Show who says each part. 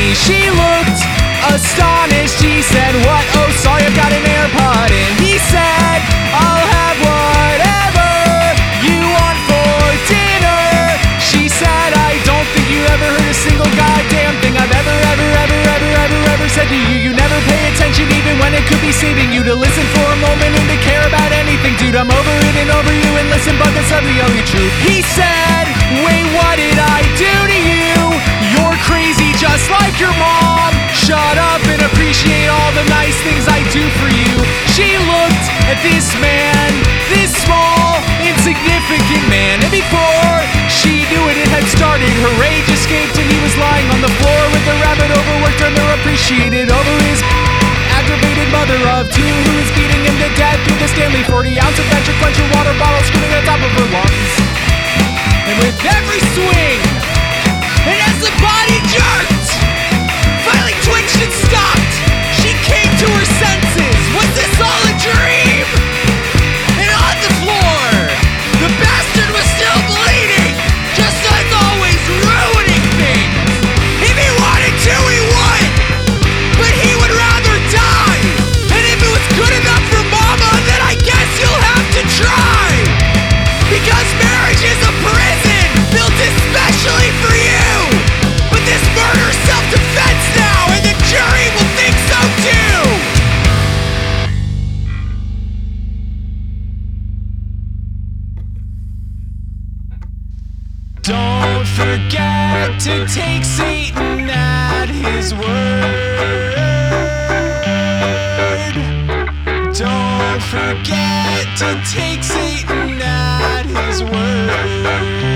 Speaker 1: me. She looked astonished. He said, "What? Oh, sorry, I've got an AirPod in." He said, "I'll have whatever you want for dinner." She said, "I don't think you ever heard a single goddamn thing I've ever said to you. You never pay attention even when it could be saving you to listen for a moment and to care about anything. Dude, I'm over it and over you, and listen, but that's not the only truth." He said, "Wait, what did I do to you? You're crazy just like your mom. Shut up and appreciate all the nice things I do for you." She looked at this man, this small, insignificant man, and before she knew it, it had started. Her rage escaped and he was lying on the floor with the rabbit overworked, underappreciated over his aggravated mother of two, who is beating him to death with a Stanley 40-ounce adventure quencher water bottle screaming on top of her lungs. And with every swing, and as the body jerked, finally twitched and stopped, she came to her senses. Was this all a dream? And on the floor, the bastard was still bleeding, just as always, ruining things. If he wanted to, he would, but he would rather die. And if it was good enough for Mama, then I guess you'll have to try. Because marriage is a prison built especially for you. But this murder's self-defense now, and the jury will think so too. Don't forget to take Satan at his word. Don't forget to take Satan at his word.